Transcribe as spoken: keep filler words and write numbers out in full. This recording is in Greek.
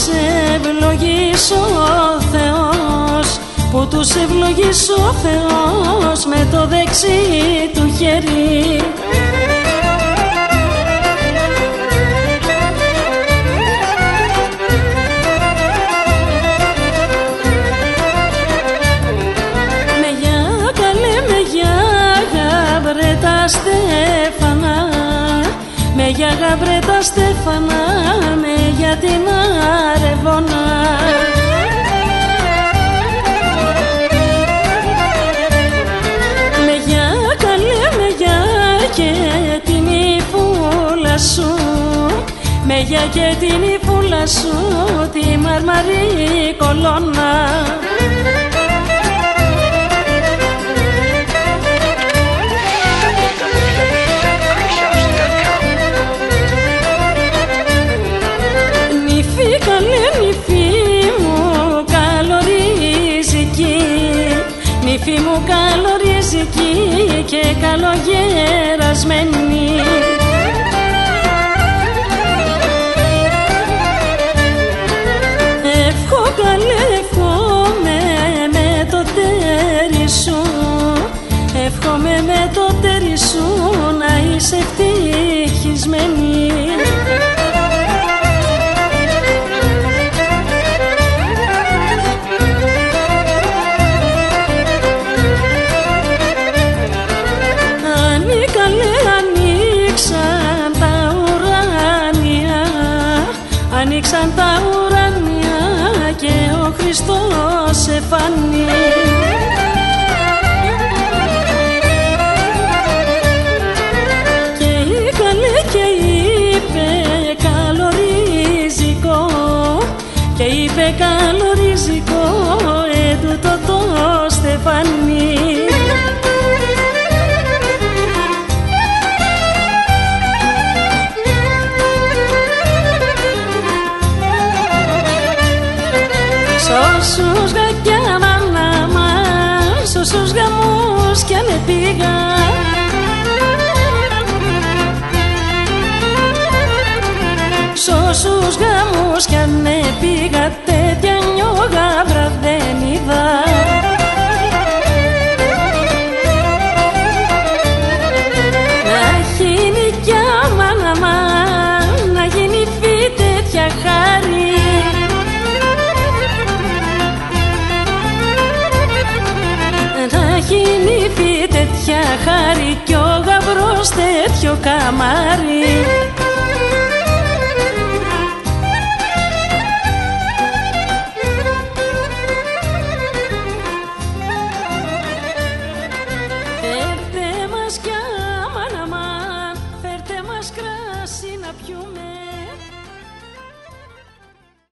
ευλογήσει ο Θεός, που τους ευλογήσει ο Θεός με το δεξί του χέρι. Με γεια καλέ, με γεια γαμπρέ τα στέφανα, με γεια γαμπρέ τα στέφανα, με για την Αρεβόνα. Με γεια καλέ, με γεια και την υφούλα σου, με γεια και την υφούλα σου, τη μαρμαρή κολόνα. Νύφη μου καλοριζική και καλογερασμένη, εύχω καλέ, εύχομαι με το τέρι σου, εύχομαι με το τέρι σου να είσαι ευτυχισμένη. Ανοίξαν τα ουράνια και ο Χριστός εφάνει. Και ήκανε και είπε καλοριζικό, και είπε καλοριζικό έντουτο το στεφάνι. Όσους γακιά μάνα μας, όσους γαμούς κι αν πήγα, σ' όσους γαμούς κι αν πήγα, τέτοια νιόγαμπρα δεν είδα. Να έχει νοικιά μάνα μας, να γίνει φύ τέτοια χάρη, έχει νύφη τέτοια χάρη κι ο γαμπρός τέτοιο καμάρι.